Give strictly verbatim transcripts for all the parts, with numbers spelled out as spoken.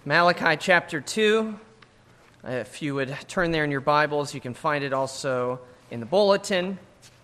Malachi chapter two. If you would turn there in your Bibles, you can find it also in the bulletin.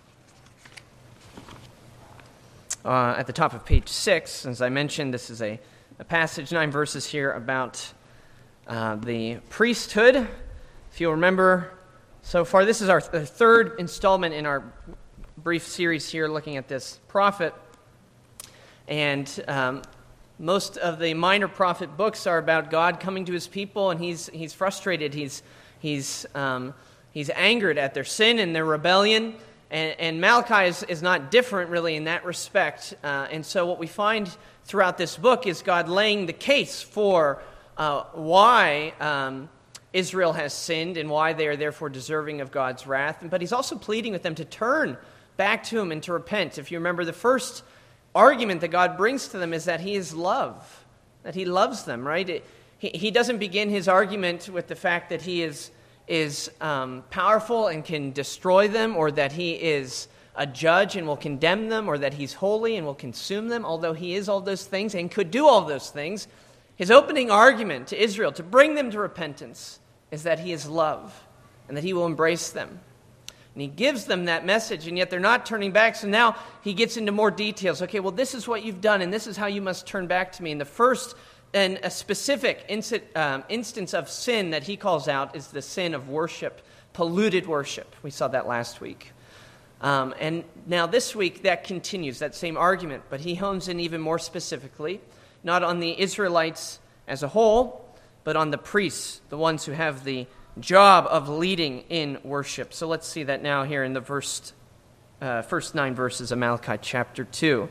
Uh, at the top of page six, as I mentioned, this is a, a passage, nine verses here about uh, the priesthood. If you'll remember, so far this is our th- third installment in our brief series here looking at this prophet. And um, most of the minor prophet books are about God coming to his people, and he's he's frustrated, he's he's um, he's angered at their sin and their rebellion. And, and Malachi is, is not different, really, in that respect. Uh, and so what we find throughout this book is God laying the case for uh, why um, Israel has sinned and why they are therefore deserving of God's wrath. But he's also pleading with them to turn back to him and to repent. If you remember, the first argument that God brings to them is that he is love, that he loves them, right? It, he, he doesn't begin his argument with the fact that he is is um, powerful and can destroy them, or that he is a judge and will condemn them, or that he's holy and will consume them, although he is all those things and could do all those things. His opening argument to Israel to bring them to repentance is that he is love and that he will embrace them. And he gives them that message, and yet they're not turning back. So now he gets into more details. Okay, well, this is what you've done, and this is how you must turn back to me. And the first and a specific inci- um, instance of sin that he calls out is the sin of worship, polluted worship. We saw that last week. Um, and now this week that continues, that same argument, but he hones in even more specifically, not on the Israelites as a whole, but on the priests, the ones who have the job of leading in worship. So let's see that now here in the first, uh, first nine verses of Malachi chapter two.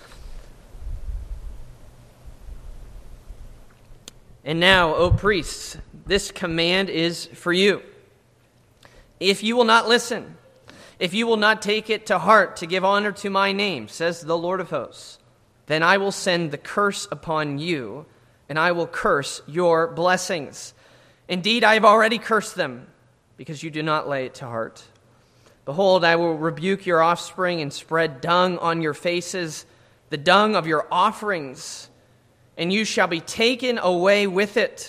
And now, O priests, this command is for you. If you will not listen, if you will not take it to heart to give honor to my name, says the Lord of hosts, then I will send the curse upon you, and I will curse your blessings. Indeed, I have already cursed them, because you do not lay it to heart. Behold, I will rebuke your offspring and spread dung on your faces, the dung of your offerings, and you shall be taken away with it.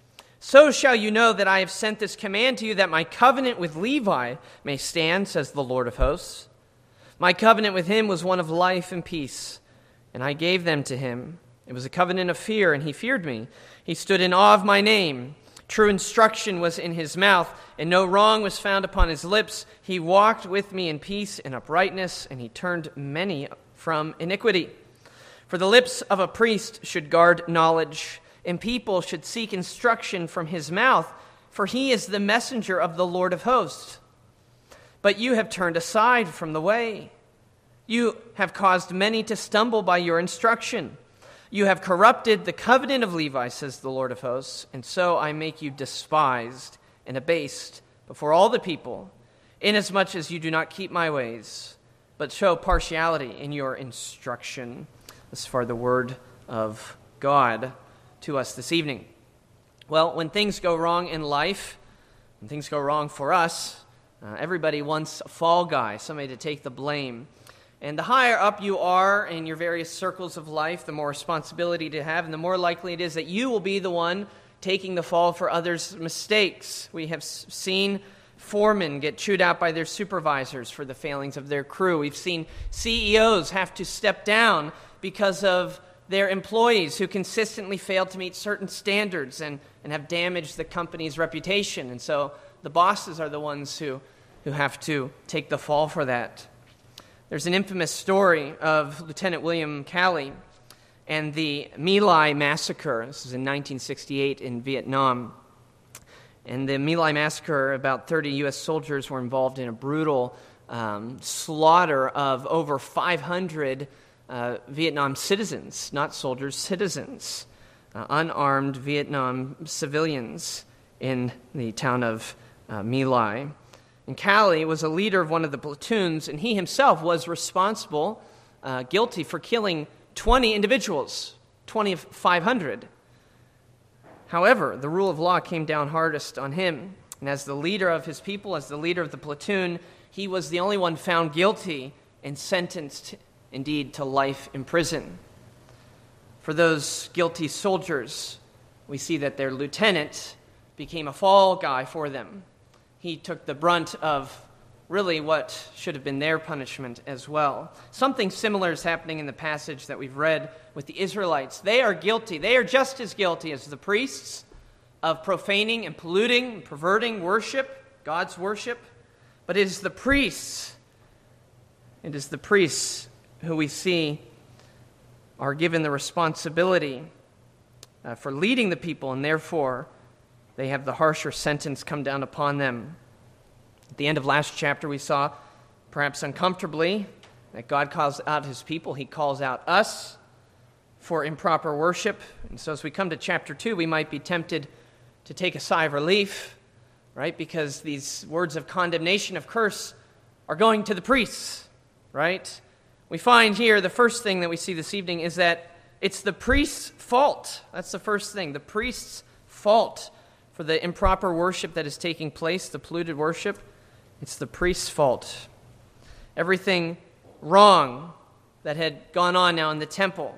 So shall you know that I have sent this command to you, that my covenant with Levi may stand, says the Lord of hosts. My covenant with him was one of life and peace, and I gave them to him. It was a covenant of fear, and he feared me. He stood in awe of my name. True instruction was in his mouth, and no wrong was found upon his lips. He walked with me in peace and uprightness, and he turned many from iniquity. For the lips of a priest should guard knowledge, and people should seek instruction from his mouth, for he is the messenger of the Lord of hosts. But you have turned aside from the way. You have caused many to stumble by your instruction. You have corrupted the covenant of Levi, says the Lord of hosts, and so I make you despised and abased before all the people, inasmuch as you do not keep my ways, but show partiality in your instruction. As far the word of God to us this evening. Well, when things go wrong in life, when things go wrong for us, uh, everybody wants a fall guy, somebody to take the blame. And the higher up you are in your various circles of life, the more responsibility to have, and the more likely it is that you will be the one taking the fall for others' mistakes. We have seen foremen get chewed out by their supervisors for the failings of their crew. We've seen C E Os have to step down because of their employees who consistently fail to meet certain standards and, and have damaged the company's reputation. And so the bosses are the ones who, who have to take the fall for that. There's an infamous story of Lieutenant William Calley and the My Lai massacre. This is in nineteen sixty-eight in Vietnam. And the My Lai massacre, about thirty U S soldiers were involved in a brutal um, slaughter of over five hundred Uh, Vietnam citizens, not soldiers, citizens, uh, unarmed Vietnam civilians in the town of uh, My Lai. And Calley was a leader of one of the platoons, and he himself was responsible, uh, guilty for killing twenty individuals, twenty of five hundred. However, the rule of law came down hardest on him, and as the leader of his people, as the leader of the platoon, he was the only one found guilty and sentenced indeed to life in prison. For those guilty soldiers, we see that their lieutenant became a fall guy for them. He took the brunt of really what should have been their punishment as well. Something similar is happening in the passage that we've read with the Israelites. They are guilty. They are just as guilty as the priests of profaning and polluting and perverting worship, God's worship. But it is the priests, it is the priests who we see are given the responsibility uh, for leading the people, and therefore they have the harsher sentence come down upon them. At the end of last chapter, we saw, perhaps uncomfortably, that God calls out his people. He calls out us for improper worship. And so as we come to chapter two, we might be tempted to take a sigh of relief, right? Because these words of condemnation, of curse, are going to the priests, right? We find here the first thing that we see this evening is that it's the priest's fault. That's the first thing, the priest's fault for the improper worship that is taking place, the polluted worship. It's the priest's fault. Everything wrong that had gone on now in the temple,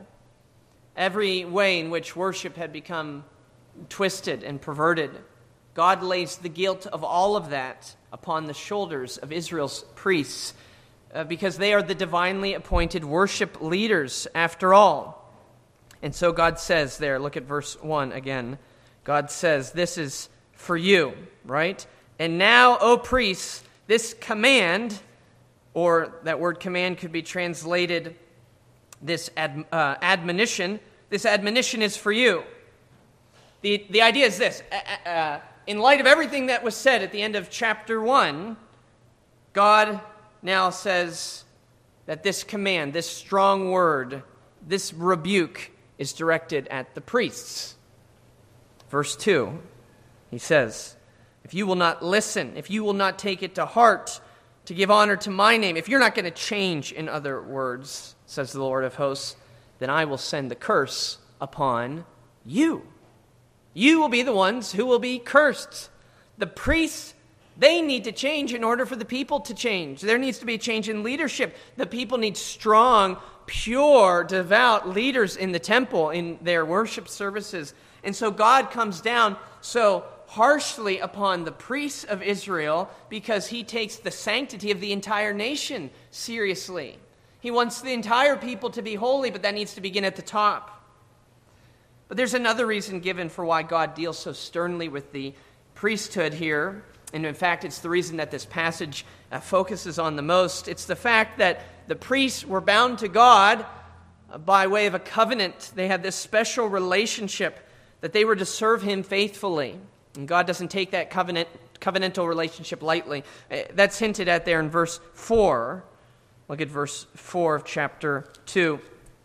every way in which worship had become twisted and perverted, God lays the guilt of all of that upon the shoulders of Israel's priests, uh, because they are the divinely appointed worship leaders after all. And so God says there, look at verse one again. God says, this is for you, right? And now, O priests, this command, or that word command could be translated this ad, uh, admonition, this admonition is for you. The, the idea is this. Uh, uh, in light of everything that was said at the end of chapter one, God now says that this command, this strong word, this rebuke is directed at the priests. Verse two, he says, if you will not listen, if you will not take it to heart to give honor to my name, if you're not going to change, in other words, says the Lord of hosts, then I will send the curse upon you. You will be the ones who will be cursed. The priests, they need to change in order for the people to change. There needs to be a change in leadership. The people need strong, pure, devout leaders in the temple, in their worship services. And so God comes down so harshly upon the priests of Israel because he takes the sanctity of the entire nation seriously. He wants the entire people to be holy, but that needs to begin at the top. But there's another reason given for why God deals so sternly with the priesthood here. And in fact, it's the reason that this passage uh, focuses on the most. It's the fact that the priests were bound to God uh, by way of a covenant. They had this special relationship that they were to serve him faithfully. And God doesn't take that covenant covenantal relationship lightly. Uh, that's hinted at there in verse four. Look at verse four of chapter two.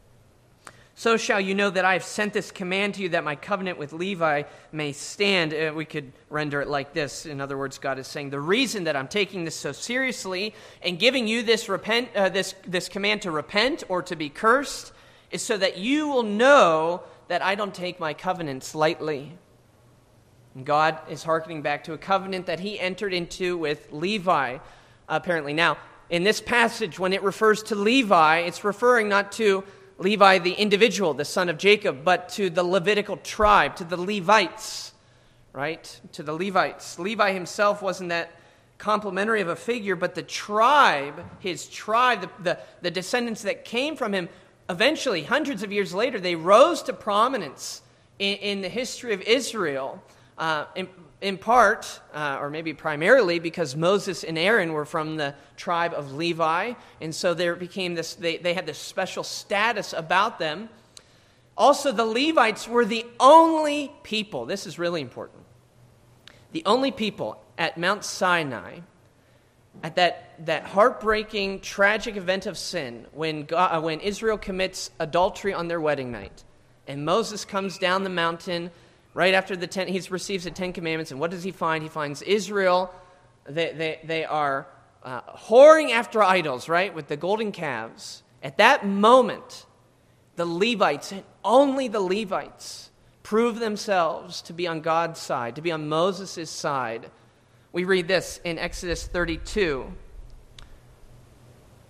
So shall you know that I have sent this command to you, that my covenant with Levi may stand. Uh, we could render it like this. In other words, God is saying, the reason that I'm taking this so seriously and giving you this repent, uh, this, this command to repent or to be cursed is so that you will know that I don't take my covenants lightly. And God is hearkening back to a covenant that he entered into with Levi, apparently. Now, in this passage, when it refers to Levi, it's referring not to Levi the individual, the son of Jacob, but to the Levitical tribe, to the Levites, right? To the Levites. Levi himself wasn't that complimentary of a figure, but the tribe, his tribe, the, the, the descendants that came from him, eventually, hundreds of years later, they rose to prominence in, in the history of Israel, uh, in, in part, uh, or maybe primarily, because Moses and Aaron were from the tribe of Levi, and so there became this, they, they had this special status about them. Also, the Levites were the only people, this is really important, the only people at Mount Sinai, at that, that heartbreaking, tragic event of sin, when, God, uh, when Israel commits adultery on their wedding night, and Moses comes down the mountain right after the ten, he receives the Ten Commandments, and what does he find? He finds Israel, they, they, they are uh, whoring after idols, right, with the golden calves. At that moment, the Levites, and only the Levites, prove themselves to be on God's side, to be on Moses' side. We read this in Exodus thirty-two.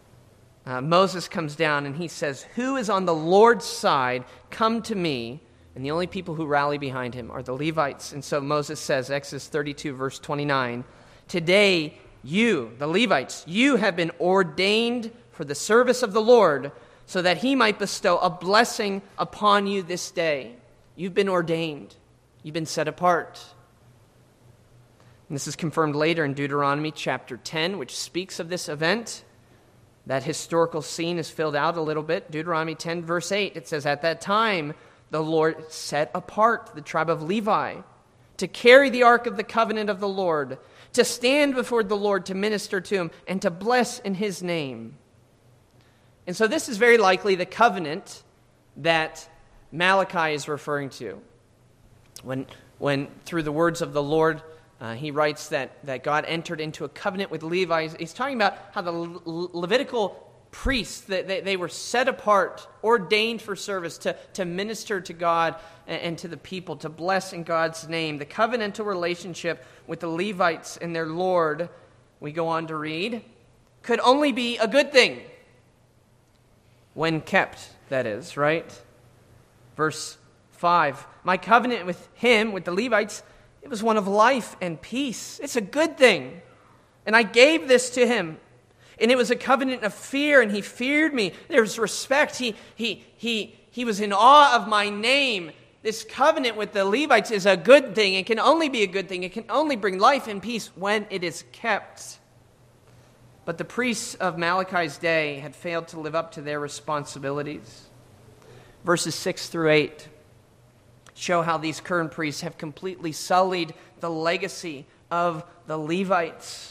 Uh, Moses comes down and he says, "Who is on the Lord's side? Come to me." And the only people who rally behind him are the Levites. And so Moses says, Exodus thirty-two, verse twenty-nine, "Today you, the Levites, you have been ordained for the service of the Lord, so that he might bestow a blessing upon you this day." You've been ordained. You've been set apart. And this is confirmed later in Deuteronomy chapter ten, which speaks of this event. That historical scene is filled out a little bit. Deuteronomy ten, verse eight, it says, "At that time the Lord set apart the tribe of Levi to carry the ark of the covenant of the Lord, to stand before the Lord to minister to him, and to bless in his name." And so this is very likely the covenant that Malachi is referring to. When, when through the words of the Lord, uh, he writes that, that God entered into a covenant with Levi. He's, he's talking about how the Le- Levitical priests, that they, they were set apart, ordained for service, to, to minister to God and, and to the people, to bless in God's name. The covenantal relationship with the Levites and their Lord, we go on to read, could only be a good thing. When kept, that is, right? Verse five, "My covenant with him, with the Levites, it was one of life and peace." It's a good thing. "And I gave this to him. And it was a covenant of fear, and he feared me." There's respect. He, he, he, he was in awe of my name. This covenant with the Levites is a good thing. It can only be a good thing. It can only bring life and peace when it is kept. But the priests of Malachi's day had failed to live up to their responsibilities. Verses six through eight show how these current priests have completely sullied the legacy of the Levites.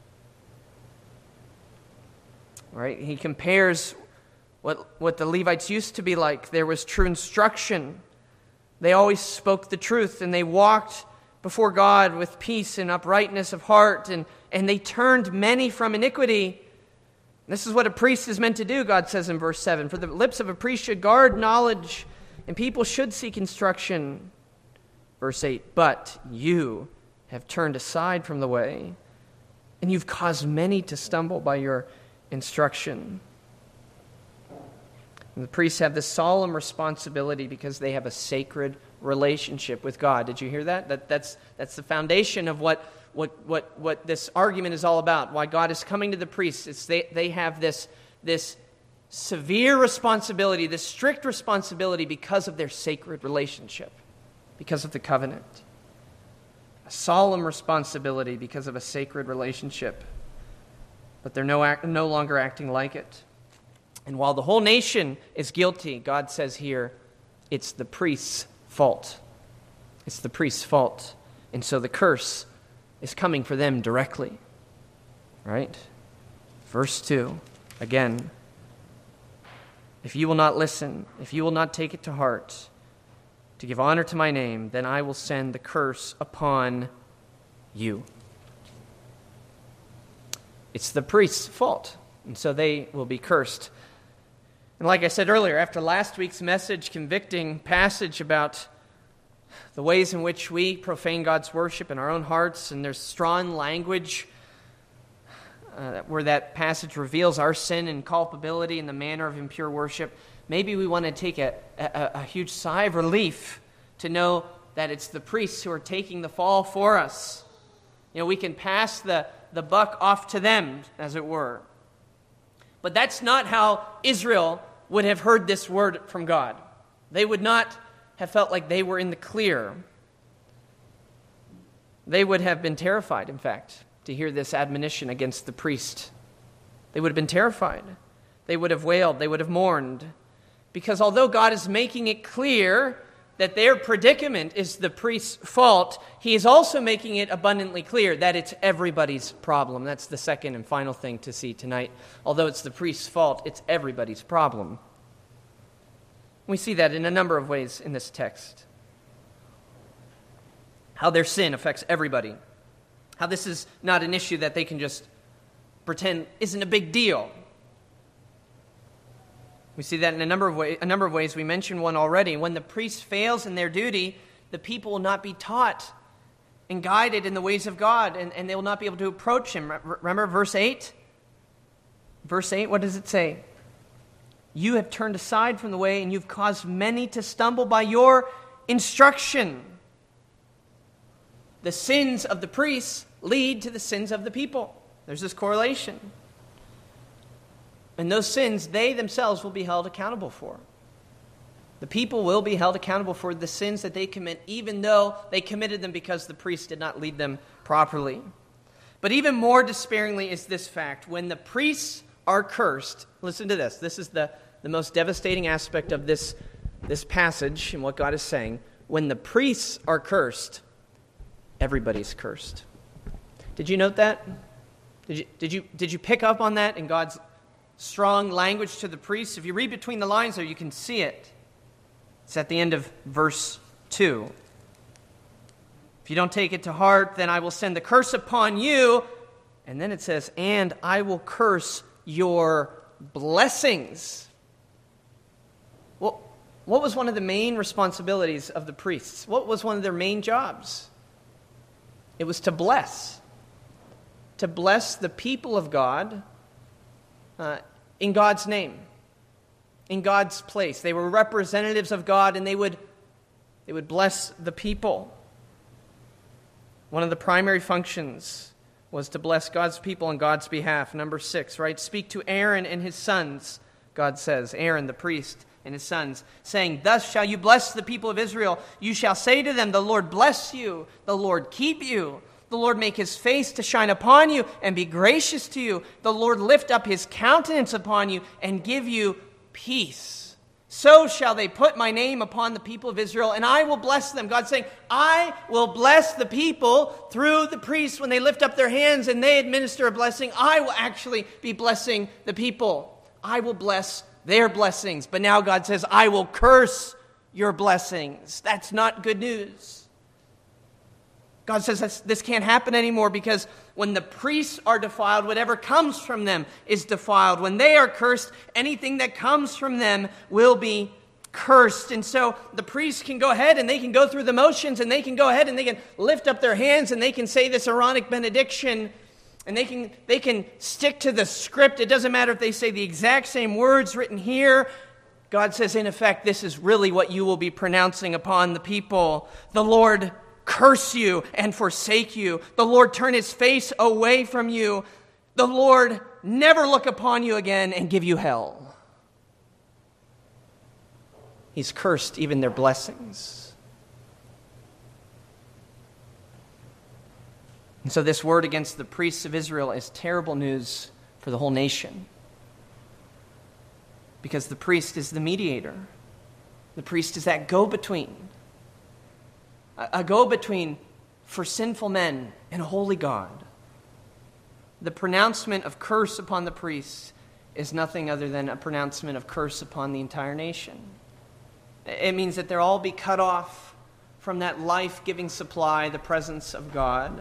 Right? He compares what, what the Levites used to be like. There was true instruction. They always spoke the truth, and they walked before God with peace and uprightness of heart, and, and they turned many from iniquity. This is what a priest is meant to do, God says in verse seven. "For the lips of a priest should guard knowledge, and people should seek instruction." Verse eight, "But you have turned aside from the way, and you've caused many to stumble by your instruction." And the priests have this solemn responsibility because they have a sacred relationship with God. Did you hear that? that that's, that's the foundation of what, what, what, what this argument is all about, why God is coming to the priests. It's they, they have this, this severe responsibility, this strict responsibility because of their sacred relationship, because of the covenant. A solemn responsibility because of a sacred relationship. But they're no, act, no longer acting like it. And while the whole nation is guilty, God says here, it's the priest's fault. It's the priest's fault. And so the curse is coming for them directly. Right? Verse two, again, "If you will not listen, if you will not take it to heart, to give honor to my name, then I will send the curse upon you." It's the priest's fault, and so they will be cursed. And like I said earlier, after last week's message, convicting passage about the ways in which we profane God's worship in our own hearts, and there's strong language uh, where that passage reveals our sin and culpability in the manner of impure worship, maybe we want to take a, a, a huge sigh of relief to know that it's the priests who are taking the fall for us. You know, we can pass the, the buck off to them, as it were. But that's not how Israel would have heard this word from God. They would not have felt like they were in the clear. They would have been terrified, in fact, to hear this admonition against the priest. They would have been terrified. They would have wailed. They would have mourned. Because although God is making it clear that their predicament is the priest's fault, he is also making it abundantly clear that it's everybody's problem. That's the second and final thing to see tonight. Although it's the priest's fault, it's everybody's problem. We see that in a number of ways in this text. How their sin affects everybody. How this is not an issue that they can just pretend isn't a big deal. We see that in a number of ways. A number of ways. We mentioned one already. When the priest fails in their duty, the people will not be taught and guided in the ways of God, and, and they will not be able to approach him. Remember verse eight? Verse eight, what does it say? "You have turned aside from the way, and you've caused many to stumble by your instruction. The sins of the priests lead to the sins of the people. There's this correlation. And those sins, they themselves will be held accountable for. The people will be held accountable for the sins that they commit, even though they committed them because the priests did not lead them properly. But even more despairingly is this fact. When the priests are cursed, listen to this. This is the, the most devastating aspect of this, this passage and what God is saying. When the priests are cursed, everybody's cursed. Did you note that? Did you, did you, did you pick up on that in God's strong language to the priests? If you read between the lines there, you can see it. It's at the end of verse two. If you don't take it to heart, then I will send the curse upon you. And then it says, and I will curse your blessings. Well, what was one of the main responsibilities of the priests? What was one of their main jobs? It was to bless. To bless the people of God uh, in God's name, in God's place. They were representatives of God, and they would, they would bless the people. One of the primary functions was to bless God's people on God's behalf. Number six, right? Speak to Aaron and his sons, God says. Aaron, the priest, and his sons, saying, thus shall you bless the people of Israel. You shall say to them, the Lord bless you, the Lord keep you. The Lord make his face to shine upon you and be gracious to you. The Lord lift up his countenance upon you and give you peace. So shall they put my name upon the people of Israel, and I will bless them. God's saying, I will bless the people through the priests when they lift up their hands and they administer a blessing. I will actually be blessing the people. I will bless their blessings. But now God says, I will curse your blessings. That's not good news. God says this can't happen anymore because when the priests are defiled, whatever comes from them is defiled. When they are cursed, anything that comes from them will be cursed. And so the priests can go ahead and they can go through the motions and they can go ahead and they can lift up their hands and they can say this Aaronic benediction and they can, they can stick to the script. It doesn't matter if they say the exact same words written here. God says, in effect, this is really what you will be pronouncing upon the people. The Lord curse you and forsake you. The Lord turn his face away from you. The Lord never look upon you again and give you hell. He's cursed even their blessings. And so this word against the priests of Israel is terrible news for the whole nation. Because the priest is the mediator. The priest is that go-between. A go-between for sinful men and a holy God. The pronouncement of curse upon the priests is nothing other than a pronouncement of curse upon the entire nation. It means that they'll all be cut off from that life-giving supply, the presence of God.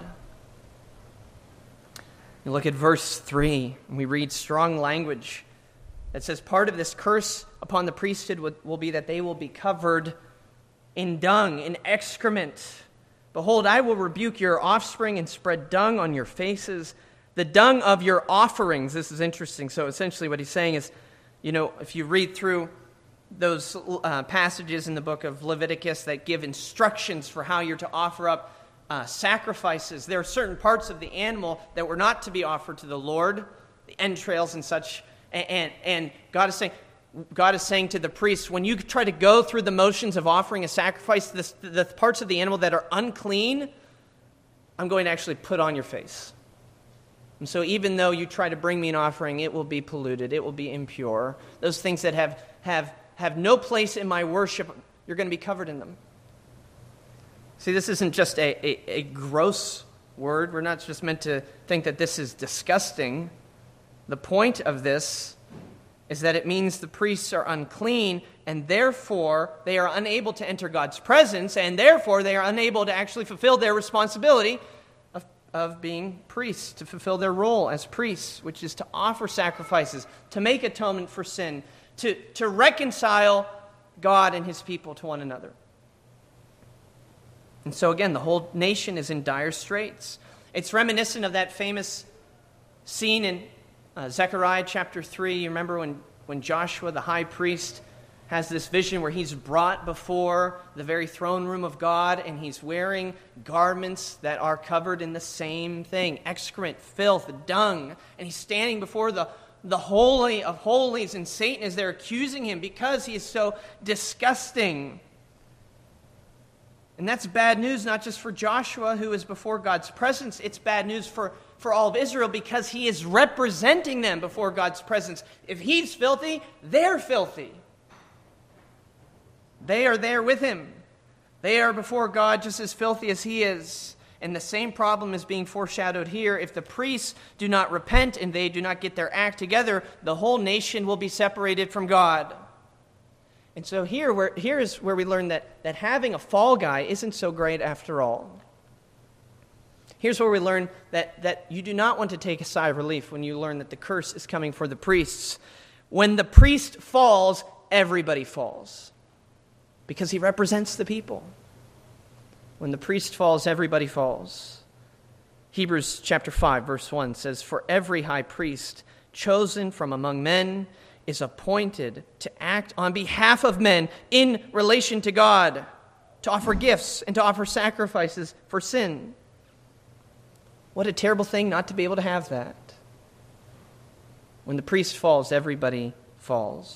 You look at verse three, and we read strong language that says part of this curse upon the priesthood will be that they will be covered in dung, in excrement. Behold, I will rebuke your offspring and spread dung on your faces, the dung of your offerings. This is interesting. So essentially what he's saying is, you know, if you read through those uh, passages in the book of Leviticus that give instructions for how you're to offer up uh, sacrifices, there are certain parts of the animal that were not to be offered to the Lord, the entrails and such, and, and, and God is saying, God is saying to the priests, when you try to go through the motions of offering a sacrifice, this, the parts of the animal that are unclean, I'm going to actually put on your face. And so even though you try to bring me an offering, it will be polluted, it will be impure. Those things that have, have, have no place in my worship, you're going to be covered in them. See, this isn't just a, a, a gross word. We're not just meant to think that this is disgusting. The point of this is that it means the priests are unclean, and therefore they are unable to enter God's presence, and therefore they are unable to actually fulfill their responsibility of, of being priests, to fulfill their role as priests, which is to offer sacrifices, to make atonement for sin, to, to reconcile God and his people to one another. And so again, the whole nation is in dire straits. It's reminiscent of that famous scene in Uh, Zechariah chapter three, you remember when, when Joshua, the high priest, has this vision where he's brought before the very throne room of God, and he's wearing garments that are covered in the same thing, excrement, filth, dung, and he's standing before the, the Holy of Holies, and Satan is there accusing him because he is so disgusting. And that's bad news, not just for Joshua, who is before God's presence. It's bad news for, for all of Israel because he is representing them before God's presence. If he's filthy, they're filthy. They are there with him. They are before God just as filthy as he is. And the same problem is being foreshadowed here. If the priests do not repent and they do not get their act together, the whole nation will be separated from God. And so here, where, here is where we learn that, that having a fall guy isn't so great after all. Here's where we learn that, that you do not want to take a sigh of relief when you learn that the curse is coming for the priests. When the priest falls, everybody falls, because he represents the people. When the priest falls, everybody falls. Hebrews chapter five, verse one says, "For every high priest chosen from among men is appointed to act on behalf of men in relation to God, to offer gifts and to offer sacrifices for sin." What a terrible thing not to be able to have that. When the priest falls, everybody falls.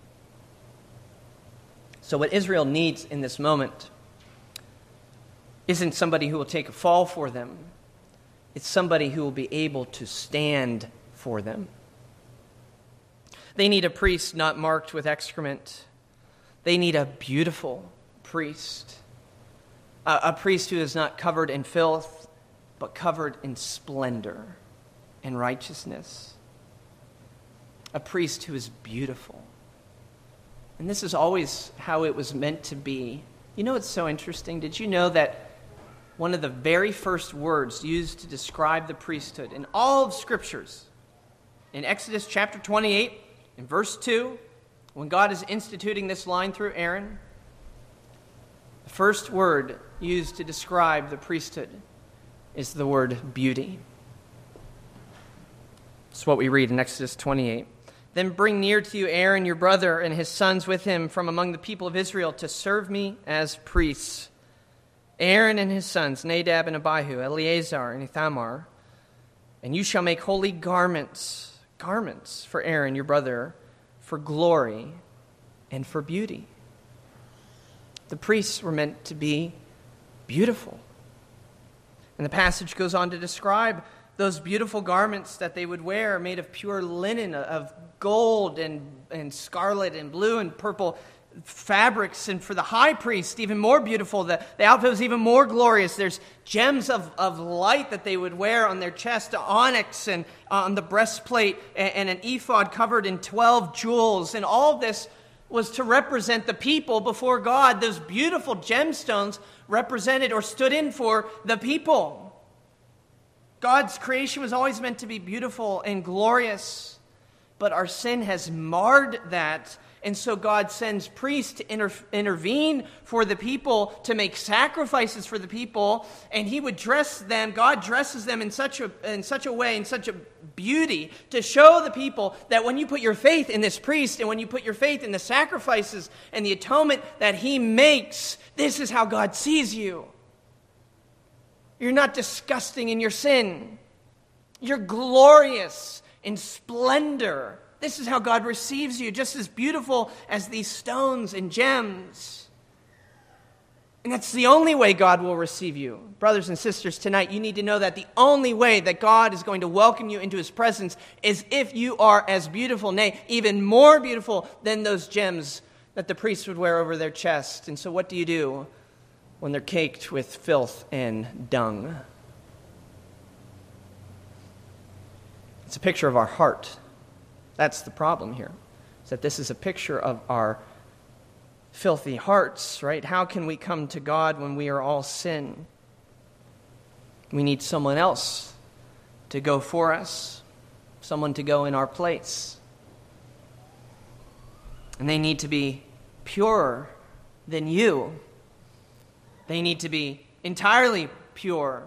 So what Israel needs in this moment isn't somebody who will take a fall for them. It's somebody who will be able to stand for them. They need a priest not marked with excrement. They need a beautiful priest. A, a priest who is not covered in filth, but covered in splendor and righteousness. A priest who is beautiful. And this is always how it was meant to be. You know what's so interesting? Did you know that one of the very first words used to describe the priesthood in all of Scriptures, in Exodus chapter twenty-eight, in verse two, when God is instituting this line through Aaron, the first word used to describe the priesthood is the word beauty. It's what we read in Exodus twenty-eight. "Then bring near to you Aaron your brother and his sons with him from among the people of Israel to serve me as priests. Aaron and his sons, Nadab and Abihu, Eleazar and Ithamar. And you shall make holy garments, garments for Aaron your brother, for glory and for beauty." The priests were meant to be beautiful. And the passage goes on to describe those beautiful garments that they would wear, made of pure linen, of gold and, and scarlet and blue and purple fabrics. And for the high priest, even more beautiful. The, the outfit was even more glorious. There's gems of, of light that they would wear on their chest, onyx, and on the breastplate, and, and an ephod covered in twelve jewels. And all of this was to represent the people before God. Those beautiful gemstones represented or stood in for the people. God's creation was always meant to be beautiful and glorious, but our sin has marred that. And so God sends priests to inter- intervene for the people, to make sacrifices for the people, and he would dress them, God dresses them in such a in such a way, in such a beauty, to show the people that when you put your faith in this priest, and when you put your faith in the sacrifices and the atonement that he makes, this is how God sees you. You're not disgusting in your sin. You're glorious in splendor. This is how God receives you, just as beautiful as these stones and gems. And that's the only way God will receive you. Brothers and sisters, tonight you need to know that the only way that God is going to welcome you into his presence is if you are as beautiful, nay, even more beautiful than those gems that the priests would wear over their chest. And so what do you do when they're caked with filth and dung? It's a picture of our heart. That's the problem here, is that this is a picture of our filthy hearts, right? How can we come to God when we are all sin? We need someone else to go for us, someone to go in our place. And they need to be purer than you. They need to be entirely pure.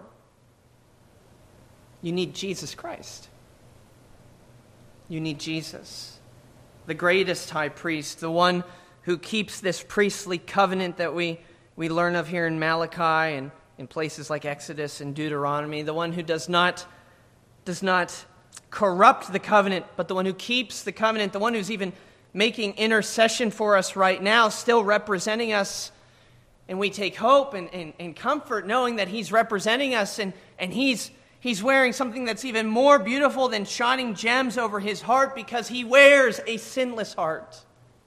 You need Jesus Christ. You need Jesus, the greatest high priest, the one who keeps this priestly covenant that we, we learn of here in Malachi and in places like Exodus and Deuteronomy, the one who does not, does not corrupt the covenant, but the one who keeps the covenant, the one who's even making intercession for us right now, still representing us. And we take hope and, and, and comfort knowing that he's representing us, and, and he's, he's wearing something that's even more beautiful than shining gems over his heart, because he wears a sinless heart.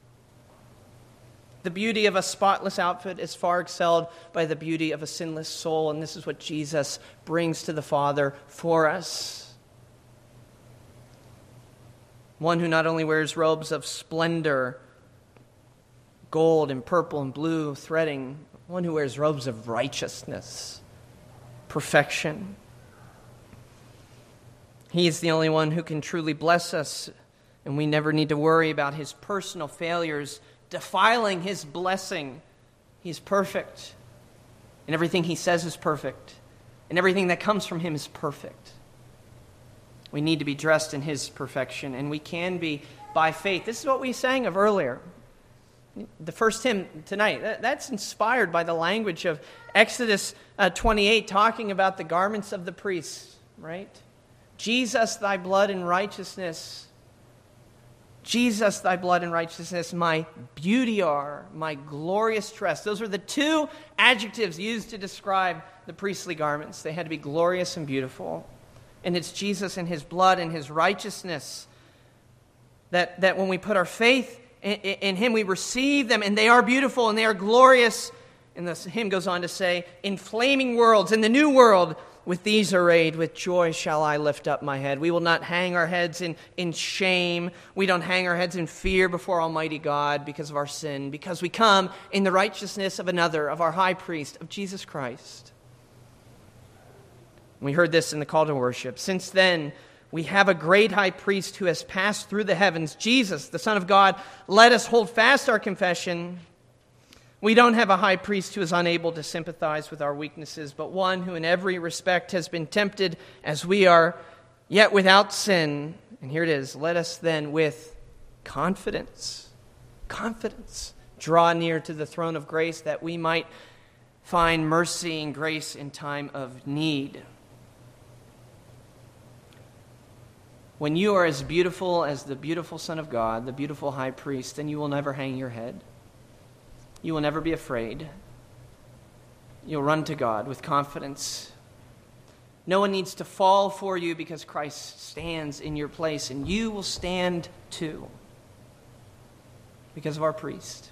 The beauty of a spotless outfit is far excelled by the beauty of a sinless soul, and this is what Jesus brings to the Father for us. One who not only wears robes of splendor, gold and purple and blue threading, one who wears robes of righteousness, perfection. He is the only one who can truly bless us, and we never need to worry about his personal failures defiling his blessing. He's perfect, and everything he says is perfect, and everything that comes from him is perfect. We need to be dressed in his perfection, and we can be by faith. This is what we sang of earlier. The first hymn tonight, that, that's inspired by the language of Exodus uh, twenty-eight, talking about the garments of the priests, right? Jesus, thy blood and righteousness. Jesus, thy blood and righteousness, my beauty are, my glorious dress. Those are the two adjectives used to describe the priestly garments. They had to be glorious and beautiful. And it's Jesus and his blood and his righteousness that, that when we put our faith in, in him, we receive them, and they are beautiful and they are glorious. And the hymn goes on to say, in flaming worlds, in the new world, with these arrayed, with joy shall I lift up my head. We will not hang our heads in, in shame. We don't hang our heads in fear before Almighty God because of our sin, because we come in the righteousness of another, of our high priest, of Jesus Christ. We heard this in the call to worship. Since then, we have a great high priest who has passed through the heavens, Jesus, the Son of God. Let us hold fast our confession. We don't have a high priest who is unable to sympathize with our weaknesses, but one who in every respect has been tempted as we are, yet without sin. And here it is. Let us then with confidence, confidence, draw near to the throne of grace that we might find mercy and grace in time of need. When you are as beautiful as the beautiful Son of God, the beautiful high priest, then you will never hang your head. You will never be afraid. You'll run to God with confidence. No one needs to fall for you because Christ stands in your place, and you will stand too because of our priest.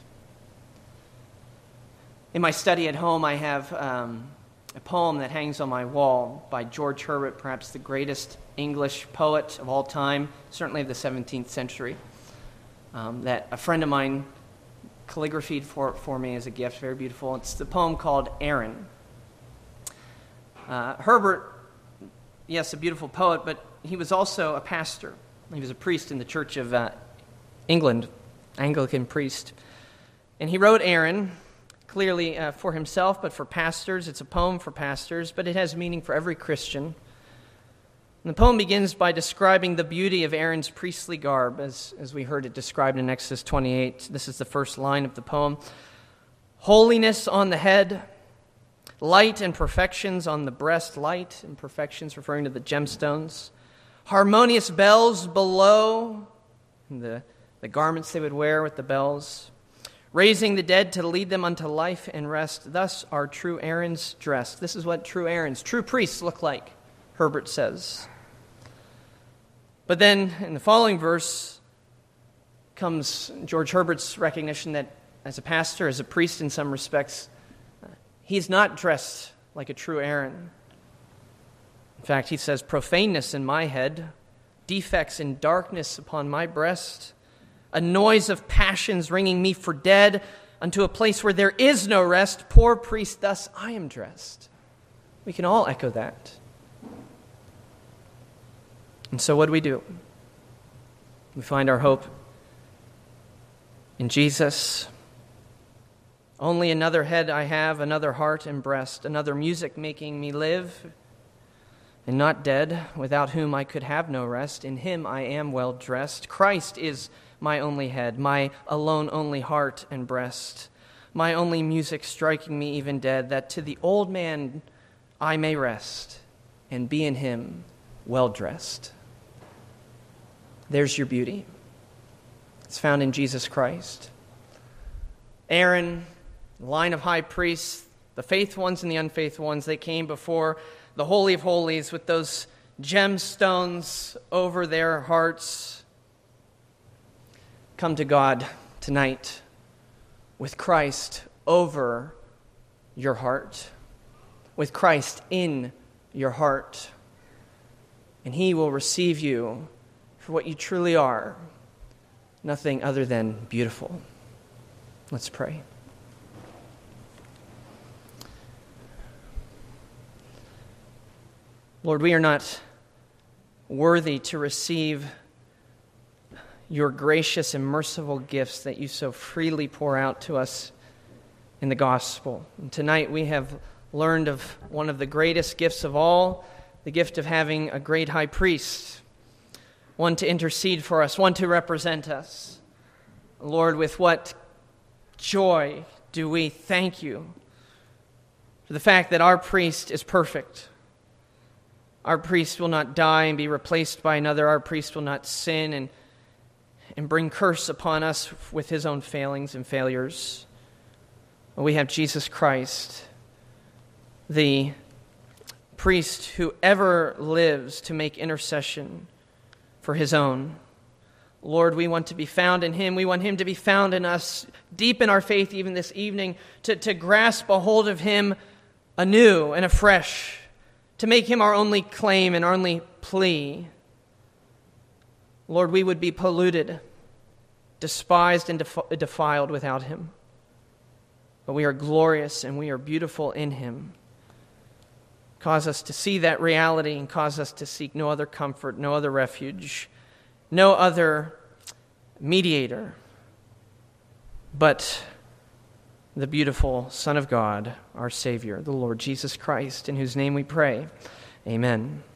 In my study at home, I have um, a poem that hangs on my wall by George Herbert, perhaps the greatest English poet of all time, certainly of the seventeenth century, um, that a friend of mine calligraphied for, for me as a gift, very beautiful. It's the poem called Aaron. Uh, Herbert, yes, a beautiful poet, but he was also a pastor. He was a priest in the Church of uh, England, Anglican priest. And he wrote Aaron, clearly uh, for himself, but for pastors. It's a poem for pastors, but it has meaning for every Christian. And the poem begins by describing the beauty of Aaron's priestly garb, as, as we heard it described in Exodus twenty-eight. This is the first line of the poem. Holiness on the head, light and perfections on the breast, light and perfections referring to the gemstones, harmonious bells below, the, the garments they would wear with the bells, raising the dead to lead them unto life and rest. Thus are true Aaron's dressed. This is what true Aaron's, true priests look like, Herbert says. But then in the following verse comes George Herbert's recognition that as a pastor, as a priest in some respects, he's not dressed like a true Aaron. In fact, he says, profaneness in my head, defects in darkness upon my breast, a noise of passions ringing me for dead, unto a place where there is no rest. Poor priest, thus I am dressed. We can all echo that. And so what do we do? We find our hope in Jesus. Only another head I have, another heart and breast, another music making me live, and not dead, without whom I could have no rest. In him I am well dressed. Christ is my only head, my alone only heart and breast, my only music striking me even dead, that to the old man I may rest and be in him well dressed. There's your beauty. It's found in Jesus Christ. Aaron, the line of high priests, the faithful ones and the unfaithful ones, they came before the Holy of Holies with those gemstones over their hearts. Come to God tonight with Christ over your heart, with Christ in your heart, and he will receive you for what you truly are, nothing other than beautiful. Let's pray. Lord, we are not worthy to receive your gracious and merciful gifts that you so freely pour out to us in the gospel. And tonight we have learned of one of the greatest gifts of all, the gift of having a great high priest, one to intercede for us, one to represent us. Lord, with what joy do we thank you for the fact that our priest is perfect. Our priest will not die and be replaced by another. Our priest will not sin and, and bring curse upon us with his own failings and failures. We have Jesus Christ, the priest who ever lives to make intercession for his own. Lord, we want to be found in him. We want him to be found in us, deep in our faith even this evening, to, to grasp a hold of him anew and afresh, to make him our only claim and our only plea. Lord, we would be polluted, despised, and defi- defiled without him. But we are glorious and we are beautiful in him. Cause us to see that reality and cause us to seek no other comfort, no other refuge, no other mediator, but the beautiful Son of God, our Savior, the Lord Jesus Christ, in whose name we pray. Amen.